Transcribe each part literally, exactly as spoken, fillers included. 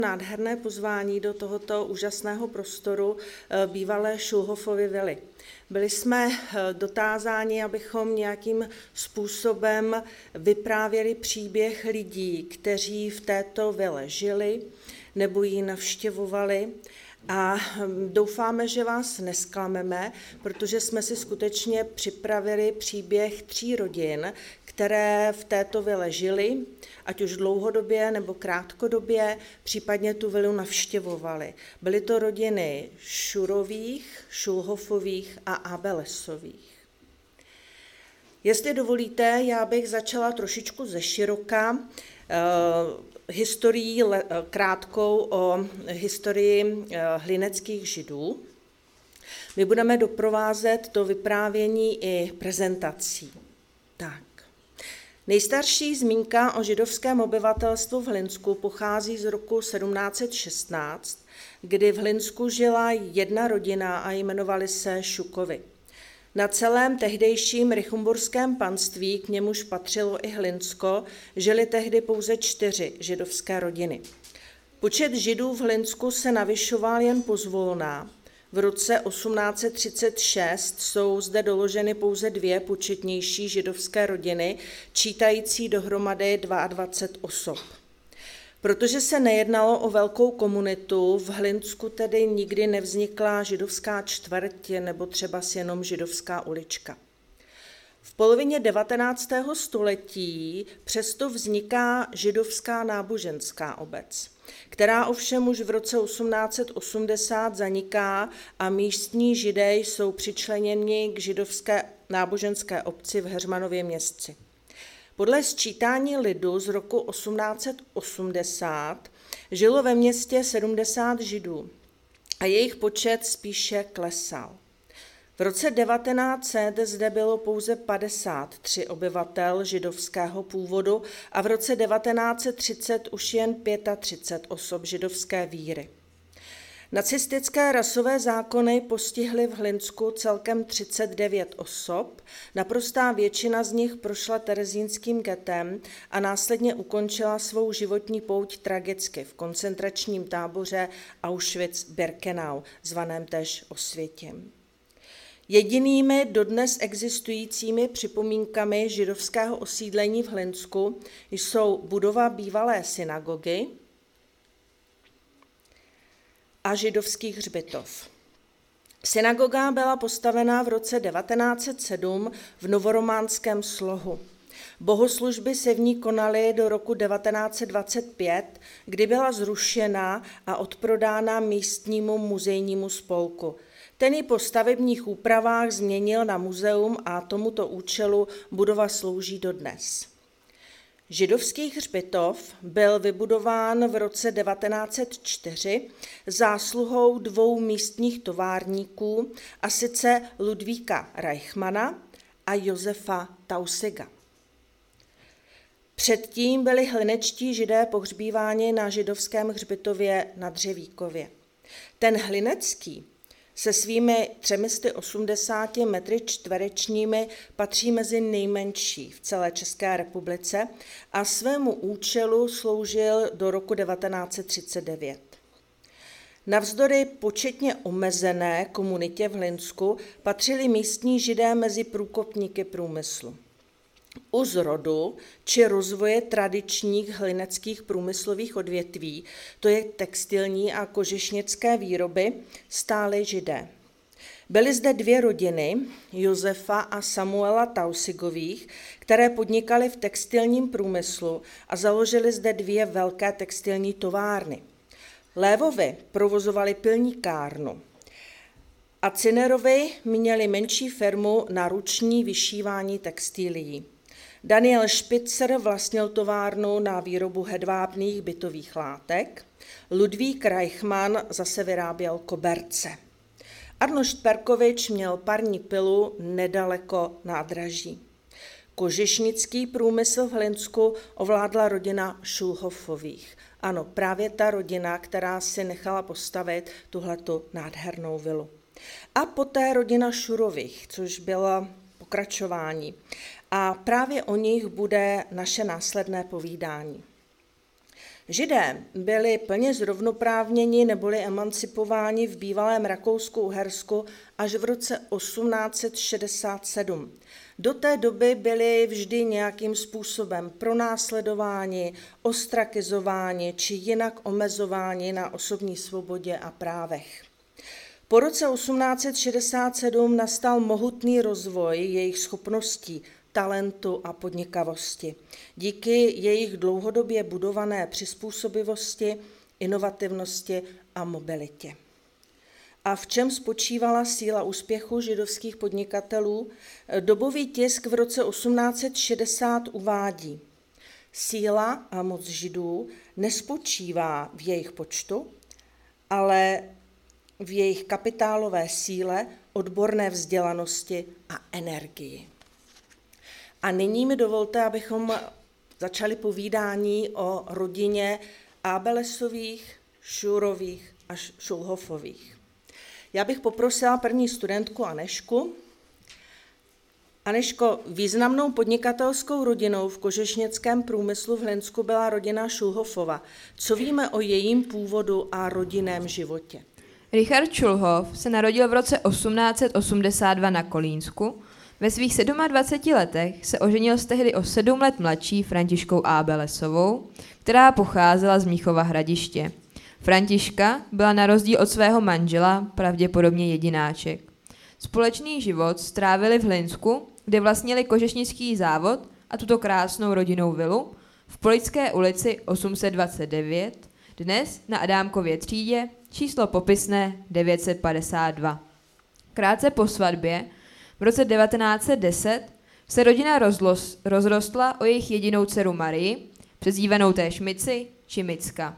Nádherné pozvání do tohoto úžasného prostoru bývalé Schulhofovy vily. Byli jsme dotázáni, abychom nějakým způsobem vyprávěli příběh lidí, kteří v této vile žili nebo ji navštěvovali. A doufáme, že vás nesklameme, protože jsme si skutečně připravili příběh tří rodin, které v této vile žily, ať už dlouhodobě nebo krátkodobě, případně tu vilu navštěvovali. Byly to rodiny Šurových, Schulhofových a Abelesových. Jestli dovolíte, já bych začala trošičku ze široka eh, historií, krátkou o historii hlineckých Židů. My budeme doprovázet to vyprávění i prezentací. Tak. Nejstarší zmínka o židovském obyvatelstvu v Hlinsku pochází z roku sedmnáct set šestnáct, kdy v Hlinsku žila jedna rodina a jmenovali se Šukovi. Na celém tehdejším richemburském panství, k němuž patřilo i Hlinsko, žili tehdy pouze čtyři židovské rodiny. Počet Židů v Hlinsku se navyšoval jen pozvolna. V roce osmnáct set třicet šest jsou zde doloženy pouze dvě početnější židovské rodiny, čítající dohromady dvacet dva osob. Protože se nejednalo o velkou komunitu, v Hlinsku tedy nikdy nevznikla židovská čtvrť nebo třeba jenom židovská ulička. V polovině devatenáctého století přesto vzniká židovská náboženská obec, která ovšem už v roce osmnáct set osmdesát zaniká a místní Židé jsou přičleněni k židovské náboženské obci v Heřmanově Městci. Podle sčítání lidu z roku osmnáct set osmdesát žilo ve městě sedmdesát Židů a jejich počet spíše klesal. V roce devatenáct set zde bylo pouze padesát tři obyvatel židovského původu a v roce devatenáct set třicet už jen třicet pět osob židovské víry. Nacistické rasové zákony postihly v Hlinsku celkem třicet devět osob, naprostá většina z nich prošla terezínským getem a následně ukončila svou životní pouť tragicky v koncentračním táboře Auschwitz-Birkenau, zvaném též Osvětim. Jedinými dodnes existujícími připomínkami židovského osídlení v Hlinsku jsou budova bývalé synagogy a židovský hřbitov. Synagoga byla postavena v roce devatenáct set sedm v novorománském slohu. Bohoslužby se v ní konaly do roku devatenáct set dvacet pět, kdy byla zrušena a odprodána místnímu muzejnímu spolku. Ten ji po stavebních úpravách změnil na muzeum a tomuto účelu budova slouží dodnes. Židovský hřbitov byl vybudován v roce devatenáct set čtyři zásluhou dvou místních továrníků, a sice Ludvíka Reichmana a Josefa Tausiga. Předtím byli hlinečtí Židé pohřbíváni na židovském hřbitově na Dřevíkově. Ten hlinecký se svými tři sta osmdesáti metry čtverečními patří mezi nejmenší v celé České republice a svému účelu sloužil do roku devatenáct set třicet devět. Navzdory početně omezené komunitě v Hlinsku patřili místní Židé mezi průkopníky průmyslu. U zrodu či rozvoje tradičních hlineckých průmyslových odvětví, to je textilní a kožešnické výroby, stáli Židé. Byly zde dvě rodiny, Josefa a Samuela Tausigových, které podnikaly v textilním průmyslu a založily zde dvě velké textilní továrny. Lévovi provozovali pilníkárnu a Cinerovi měli menší firmu na ruční vyšívání textilií. Daniel Špicer vlastnil továrnu na výrobu hedvábných bytových látek, Ludvík Reichman zase vyráběl koberce. Arnošt Perkovič měl parní pilu nedaleko nádraží. Kožešnický průmysl v Hlinsku ovládla rodina Schulhofových. Ano, právě ta rodina, která si nechala postavit tuhletu nádhernou vilu. A poté rodina Šurových, což byla pokračování. A právě o nich bude naše následné povídání. Židé byli plně zrovnoprávněni neboli emancipováni v bývalém Rakousku-Uhersku až v roce osmnáct set šedesát sedm. Do té doby byli vždy nějakým způsobem pronásledováni, ostrakizováni či jinak omezováni na osobní svobodě a právech. Po roce osmnáct set šedesát sedm nastal mohutný rozvoj jejich schopností, talentu a podnikavosti. Díky jejich dlouhodobě budované přizpůsobivosti, inovativnosti a mobilitě. A v čem spočívala síla úspěchu židovských podnikatelů? Dobový tisk v roce osmnáct set šedesát uvádí: síla a moc Židů nespočívá v jejich počtu, ale v jejich kapitálové síle, odborné vzdělanosti a energii. A nyní mi dovolte, abychom začali povídání o rodině Abelesových, Šurových a Šulhofových. Já bych poprosila první studentku Anežku. Anežko, významnou podnikatelskou rodinou v kožešnickém průmyslu v Hlinsku byla rodina Šulhofova. Co víme o jejím původu a rodinném životě? Richard Šulhof se narodil v roce osmnáct set osmdesát dva na Kolínsku. Ve svých dvaceti sedmi letech se oženil s tehdy o sedm let mladší Františkou Abelesovou, která pocházela z Mnichova Hradiště. Františka byla na rozdíl od svého manžela pravděpodobně jedináček. Společný život strávili v Hlinsku, kde vlastnili kožešnický závod a tuto krásnou rodinnou vilu v Polické ulici osm set dvacet devět, dnes na Adámkově třídě, číslo popisné devět set padesát dva. Krátce po svatbě v roce devatenáct set deset se rodina rozlos, rozrostla o jejich jedinou dceru Marii, přezdívanou též Mici či Micka.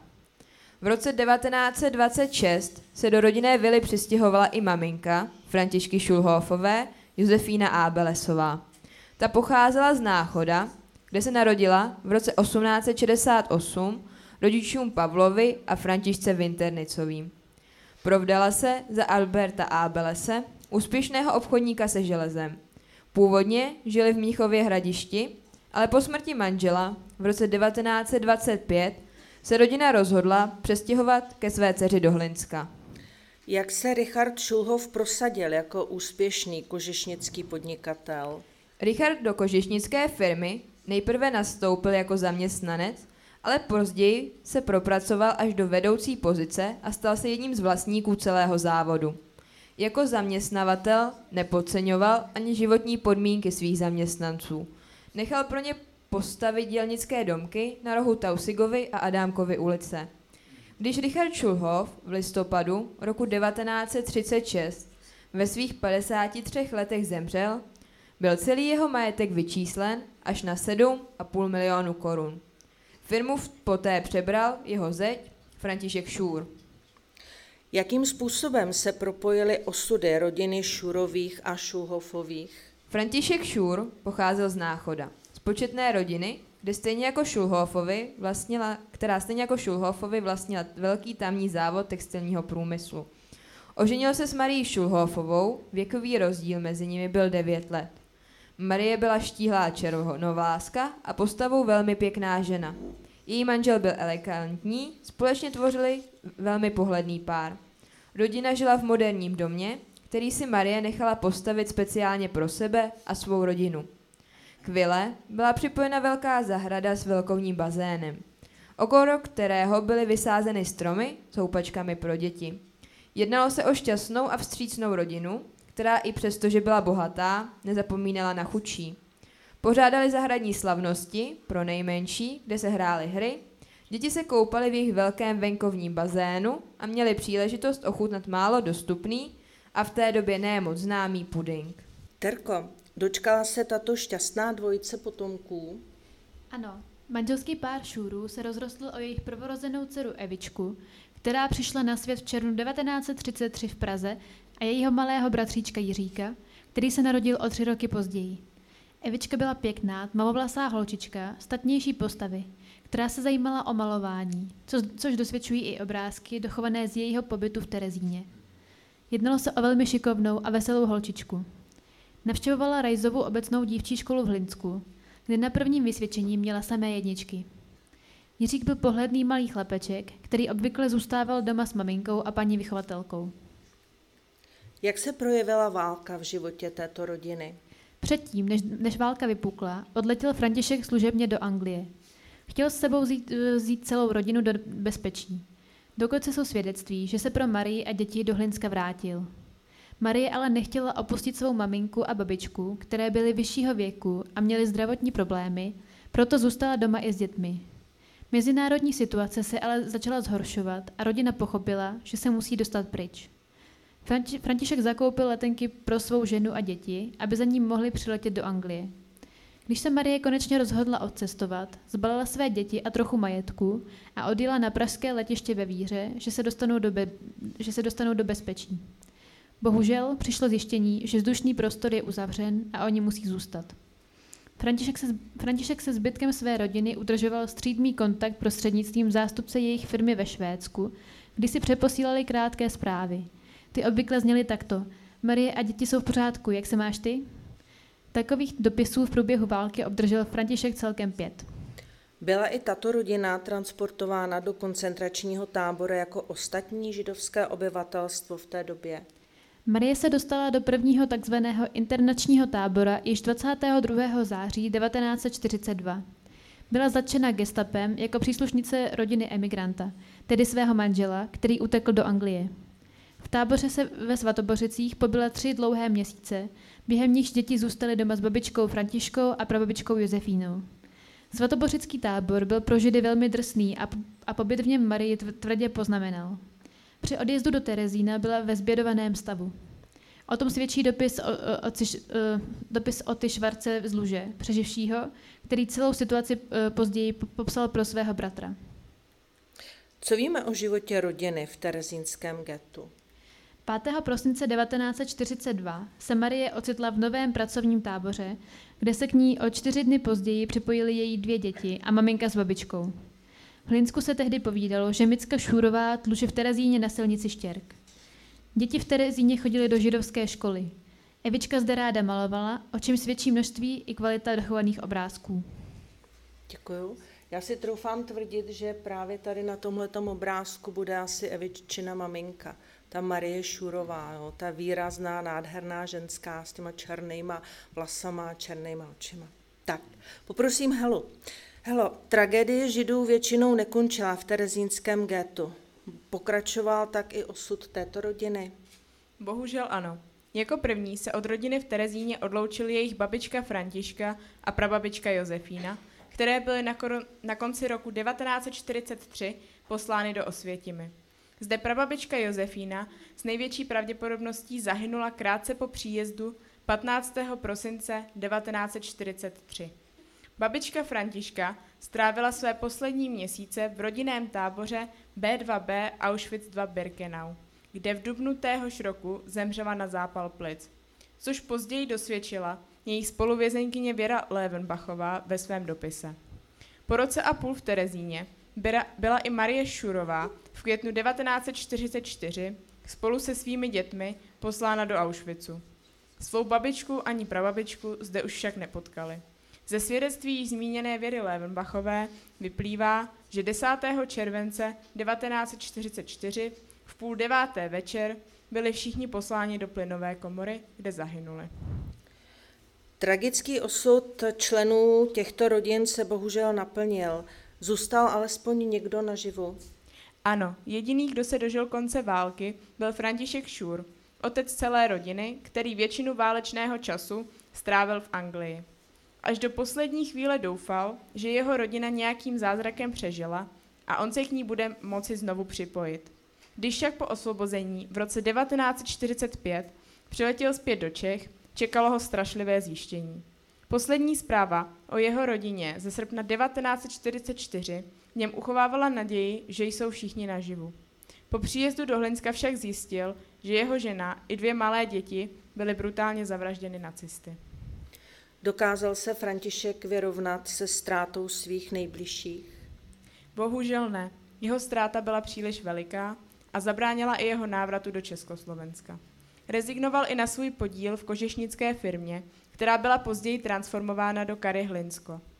V roce devatenáct set dvacet šest se do rodinné vily přistěhovala i maminka Františky Šulhofové, Josefína Abelesová. Ta pocházela z Náchoda, kde se narodila v roce osmnáct set šedesát osm rodičům Pavlovi a Františce Winternicovým. Provdala se za Alberta Abelese, úspěšného obchodníka se železem. Původně žili v Mnichově Hradišti, ale po smrti manžela v roce devatenáct set dvacet pět se rodina rozhodla přestěhovat ke své dceři do Hlinska. Jak se Richard Šulhof prosadil jako úspěšný kožešnický podnikatel? Richard do kožešnické firmy nejprve nastoupil jako zaměstnanec, ale později se propracoval až do vedoucí pozice a stal se jedním z vlastníků celého závodu. Jako zaměstnavatel nepodceňoval ani životní podmínky svých zaměstnanců. Nechal pro ně postavit dělnické domky na rohu Tausigovy a Adámkovy ulice. Když Richard Šulhof v listopadu roku devatenáct set třicet šest ve svých padesáti třech letech zemřel, byl celý jeho majetek vyčíslen až na sedm a půl milionu korun. Firmu poté přebral jeho zeť František Šůr. Jakým způsobem se propojily osudy rodiny Šurových a Šulhofových? František Šůr pocházel z Náchoda, z početné rodiny, kde stejně jako Šulhofovi vlastnila, která stejně jako Šulhofovi vlastnila velký tamní závod textilního průmyslu. Oženil se s Marií Šulhofovou, věkový rozdíl mezi nimi byl devět let. Marie byla štíhlá černováska a postavou velmi pěkná žena. Její manžel byl elegantní, společně tvořili velmi pohledný pár. Rodina žila v moderním domě, který si Marie nechala postavit speciálně pro sebe a svou rodinu. K vile byla připojena velká zahrada s velkovním bazénem, okolo kterého byly vysázeny stromy s houpačkami pro děti. Jednalo se o šťastnou a vstřícnou rodinu, která i přesto, že byla bohatá, nezapomínala na chudší. Pořádali zahradní slavnosti pro nejmenší, kde se hrály hry, děti se koupaly v jejich velkém venkovním bazénu a měli příležitost ochutnat málo dostupný a v té době ne moc známý puding. Terko, dočkala se tato šťastná dvojice potomků? Ano, manželský pár Šůrů se rozrostl o jejich prvorozenou dceru Evičku, která přišla na svět v červnu devatenáct set třicet tři v Praze, a jejího malého bratříčka Jiříka, který se narodil o tři roky později. Evička byla pěkná, tmavovlasá holčička, statnější postavy, která se zajímala o malování, co, což dosvědčují i obrázky dochované z jejího pobytu v Terezíně. Jednalo se o velmi šikovnou a veselou holčičku. Navštěvovala Rajzovu obecnou dívčí školu v Hlinsku, kde na prvním vysvědčení měla samé jedničky. Jiřík byl pohledný malý chlapeček, který obvykle zůstával doma s maminkou a paní vychovatelkou. Jak se projevila válka v životě této rodiny? Předtím, než, než válka vypukla, odletěl František služebně do Anglie. Chtěl s sebou vzít, vzít celou rodinu do bezpečí. Dokonce jsou svědectví, že se pro Marii a děti do Hlinska vrátil. Marie ale nechtěla opustit svou maminku a babičku, které byly vyššího věku a měly zdravotní problémy, proto zůstala doma i s dětmi. Mezinárodní situace se ale začala zhoršovat a rodina pochopila, že se musí dostat pryč. Franti- František zakoupil letenky pro svou ženu a děti, aby za ním mohli přiletět do Anglie. Když se Marie konečně rozhodla odcestovat, zbalila své děti a trochu majetku a odjela na pražské letiště ve víře, že se dostanou do, be- že se dostanou do bezpečí. Bohužel přišlo zjištění, že vzdušný prostor je uzavřen a oni musí zůstat. František se, František se zbytkem své rodiny udržoval střídmý kontakt prostřednictvím zástupce jejich firmy ve Švédsku, kdy si přeposílali krátké zprávy. Ty obvykle zněly takto: Marie a děti jsou v pořádku, jak se máš ty? Takových dopisů v průběhu války obdržel František celkem pět. Byla i tato rodina transportována do koncentračního tábora jako ostatní židovské obyvatelstvo v té době? Marie se dostala do prvního takzvaného internačního tábora již dvacátého druhého září devatenáct set čtyřicet dva. Byla zatčena gestapem jako příslušnice rodiny emigranta, tedy svého manžela, který utekl do Anglie. V táboře se ve Svatobořicích pobyla tři dlouhé měsíce, během nichž děti zůstaly doma s babičkou Františkou a prababičkou Josefínou. Svatobořický tábor byl pro Židy velmi drsný a, a pobyt v něm Marii tvrdě poznamenal. Při odjezdu do Terezína byla ve zbědovaném stavu. O tom svědčí dopis o, o, o, ciš, o, dopis Oty Švarce z Luže, přeživšího, který celou situaci o, později popsal pro svého bratra. Co víme o životě rodiny v terezínském ghettu? pátého prosince devatenáct set čtyřicet dva se Marie ocitla v novém pracovním táboře, kde se k ní o čtyři dny později připojily její dvě děti a maminka s babičkou. V Hlinsku se tehdy povídalo, že Micka Šůrová tluče v Terezíně na silnici Štěrk. Děti v Terezíně chodily do židovské školy. Evička zde ráda malovala, o čem svědčí množství i kvalita dochovaných obrázků. Děkuju. Já si troufám tvrdit, že právě tady na tomhletom obrázku bude asi Eviččina maminka, ta Marie Šurová, jo, ta výrazná, nádherná ženská s těma černýma vlasama a černýma očima. Tak, poprosím Helu. Helo, tragédie Židů většinou nekončila v terezínském ghettu. Pokračoval tak i osud této rodiny? Bohužel ano. Jako první se od rodiny v Terezíně odloučili jejich babička Františka a prababička Josefína, které byly na, kor- na konci roku devatenáct set čtyřicet tři poslány do Osvětimi. Zde prababička Josefína s největší pravděpodobností zahynula krátce po příjezdu patnáctého prosince devatenáct set čtyřicet tři. Babička Františka strávila své poslední měsíce v rodinném táboře bé dva bé Auschwitz dva Birkenau, kde v dubnu téhož roku zemřela na zápal plic, což později dosvědčila jejich spoluvězenkyně Věra Levenbachová ve svém dopise. Po roce a půl v Terezíně byla i Marie Šurová v květnu devatenáct set čtyřicet čtyři spolu se svými dětmi poslána do Auschwitzu. Svou babičku ani prababičku zde už však nepotkali. Ze svědectví již zmíněné Věry Levenbachové vyplývá, že desátého července devatenáct set čtyřicet čtyři v půl deváté večer byli všichni posláni do plynové komory, kde zahynuli. Tragický osud členů těchto rodin se bohužel naplnil. Zůstal alespoň někdo naživu? Ano, jediný, kdo se dožil konce války, byl František Šur, otec celé rodiny, který většinu válečného času strávil v Anglii. Až do poslední chvíle doufal, že jeho rodina nějakým zázrakem přežila a on se k ní bude moci znovu připojit. Když však po osvobození v roce devatenáct set čtyřicet pět přiletěl zpět do Čech, čekalo ho strašlivé zjištění. Poslední zpráva o jeho rodině ze srpna devatenáct set čtyřicet čtyři v něm uchovávala naději, že jsou všichni naživu. Po příjezdu do Hlinska však zjistil, že jeho žena i dvě malé děti byly brutálně zavražděny nacisty. Dokázal se František vyrovnat se ztrátou svých nejbližších? Bohužel ne. Jeho ztráta byla příliš veliká a zabránila i jeho návratu do Československa. Rezignoval i na svůj podíl v kožešnické firmě, která byla později transformována do Kary Hlinsko.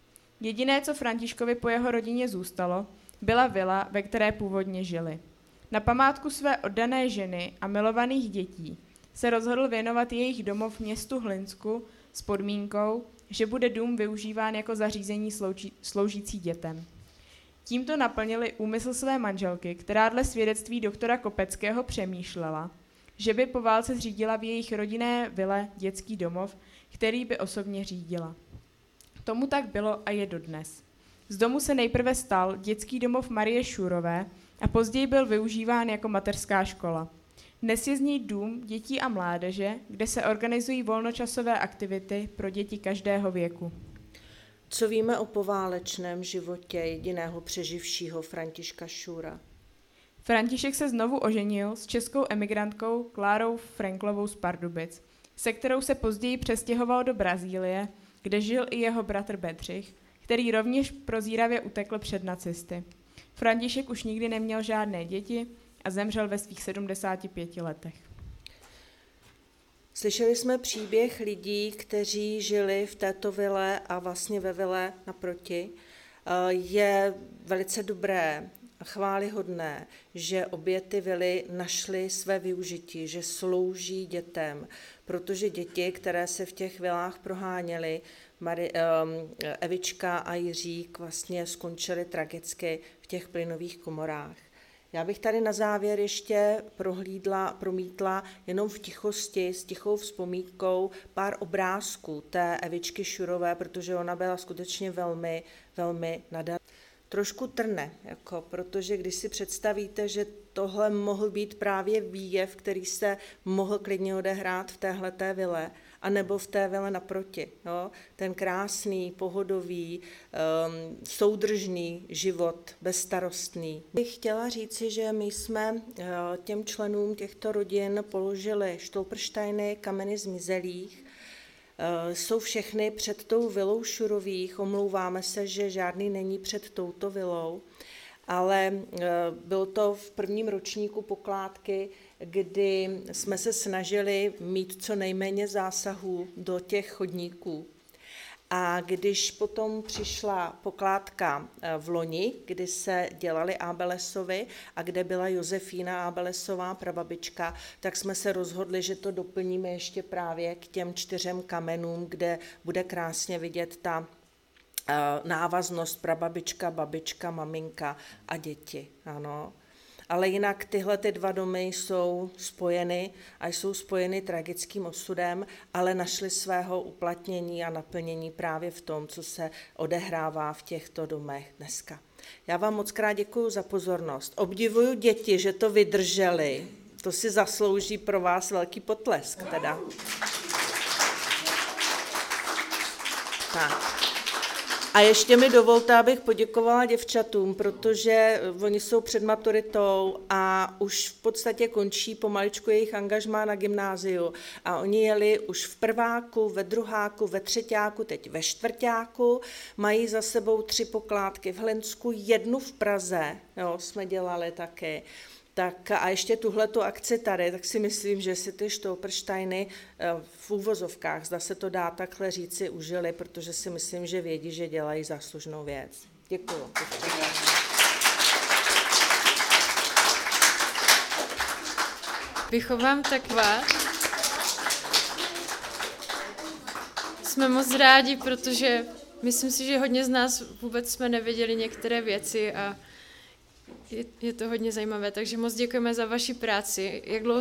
Jediné, co Františkovi po jeho rodině zůstalo, byla vila, ve které původně žili. Na památku své oddané ženy a milovaných dětí se rozhodl věnovat jejich domov městu Hlinsku s podmínkou, že bude dům využíván jako zařízení slouží, sloužící dětem. Tímto naplnili úmysl své manželky, která dle svědectví doktora Kopeckého přemýšlela, že by po válce zřídila v jejich rodinné vile dětský domov, který by osobně řídila. Tomu tak bylo a je dodnes. Z domu se nejprve stal dětský domov Marie Šurové a později byl využíván jako mateřská škola. Dnes je z něj dům dětí a mládeže, kde se organizují volnočasové aktivity pro děti každého věku. Co víme o poválečném životě jediného přeživšího Františka Šura? František se znovu oženil s českou emigrantkou Klárou Franklovou z Pardubic, se kterou se později přestěhoval do Brazílie, kde žil i jeho bratr Bedřich, který rovněž prozíravě utekl před nacisty. František už nikdy neměl žádné děti a zemřel ve svých sedmdesáti pěti letech. Slyšeli jsme příběh lidí, kteří žili v této vile a vlastně ve vile naproti. Je velice dobré a chvályhodné, že obě ty vily našly své využití, že slouží dětem, protože děti, které se v těch vilách proháněly, Mari, Evička a Jiřík, vlastně skončily tragicky v těch plynových komorách. Já bych tady na závěr ještě prohlídla, promítla jenom v tichosti, s tichou vzpomínkou pár obrázků té Evičky Šurové, protože ona byla skutečně velmi, velmi nadaná. Trošku trne, jako, protože když si představíte, že tohle mohl být právě výjev, který se mohl klidně odehrát v téhleté vile, anebo v té vile naproti. Jo? Ten krásný, pohodový, um, soudržný život, bezstarostný. Bych chtěla říci, že my jsme uh, těm členům těchto rodin položili štolperštajny, kameny zmizelých. Uh, jsou všechny před tou vilou Šurových, omlouváme se, že žádný není před touto vilou, ale uh, byl to v prvním ročníku pokládky, kdy jsme se snažili mít co nejméně zásahů do těch chodníků. A když potom přišla pokládka v loni, kdy se dělali Ábelesovy a kde byla Josefína Ábelesová, prababička, tak jsme se rozhodli, že to doplníme ještě právě k těm čtyřem kamenům, kde bude krásně vidět ta návaznost prababička, babička, maminka a děti. Ano. Ale jinak tyhle ty dva domy jsou spojeny a jsou spojeny tragickým osudem, ale našly svého uplatnění a naplnění právě v tom, co se odehrává v těchto domech dneska. Já vám moc krát děkuju za pozornost. Obdivuju děti, že to vydrželi. To si zaslouží pro vás velký potlesk teda. Tak. A ještě mi dovolte, abych poděkovala děvčatům, protože oni jsou před maturitou a už v podstatě končí pomaličku jejich angažmá na gymnáziu. A oni jeli už v prváku, ve druháku, ve třeťáku, teď ve čtvrťáku, mají za sebou tři pokládky v Hlinsku, jednu v Praze, jo, jsme dělali taky. Tak a ještě tuhletu akci tady, tak si myslím, že si ty štolperštajny v úvozovkách, zda se to dá takhle říci, užili, protože si myslím, že vědí, že dělají záslužnou věc. Děkuju. Bychom vám taková. Jsme moc rádi, protože myslím si, že hodně z nás vůbec jsme nevěděli některé věci a Je, je to hodně zajímavé, takže moc děkujeme za vaši práci. Jak dlouho